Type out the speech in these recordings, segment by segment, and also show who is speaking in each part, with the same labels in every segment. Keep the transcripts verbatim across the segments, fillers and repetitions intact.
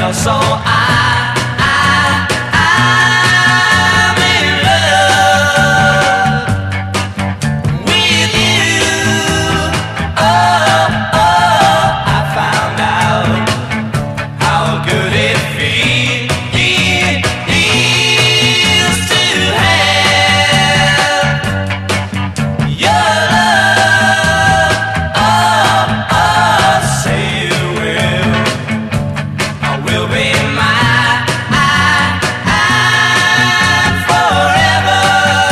Speaker 1: well, so I, I, I'm in love with you. Oh, oh, I found out how good it feels, it feels to have your love. Oh, oh, say you will, I will be mine forever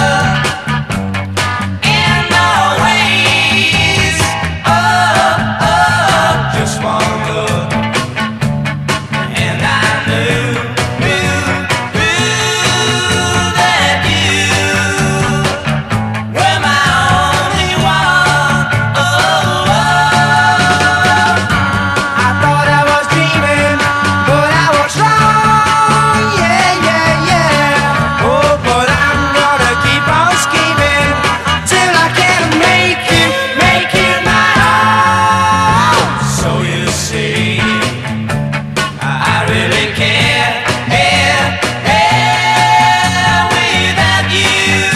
Speaker 1: and always. Oh, oh, just one look and I knew, knew, knew that you were my only one. Oh, oh.
Speaker 2: I thought I was dreaming, but I was wrong. Yeah, yeah, yeah. Oh, but I'm gonna keep on scheming till I can make you, make you mine.
Speaker 1: So you see, I really care, care, care without you.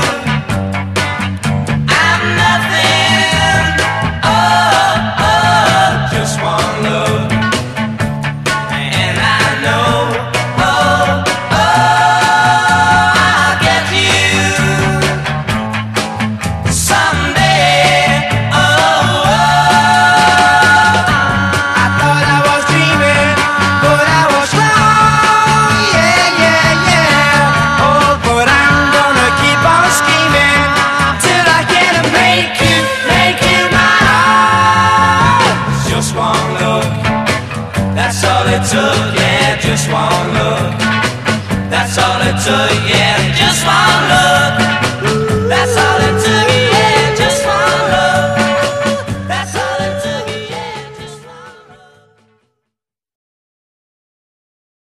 Speaker 1: I'm nothing. Oh, oh, just one look, and I know. Oh, oh, I'll get you someday. Oh, oh.
Speaker 2: I thought I was dreaming, but I was wrong. Yeah, yeah, yeah. Oh, but I'm gonna keep on scheming till I can make you, make you mine.
Speaker 1: Just one look, that's all it took, yeah, just one look, that's all it took, yeah, just one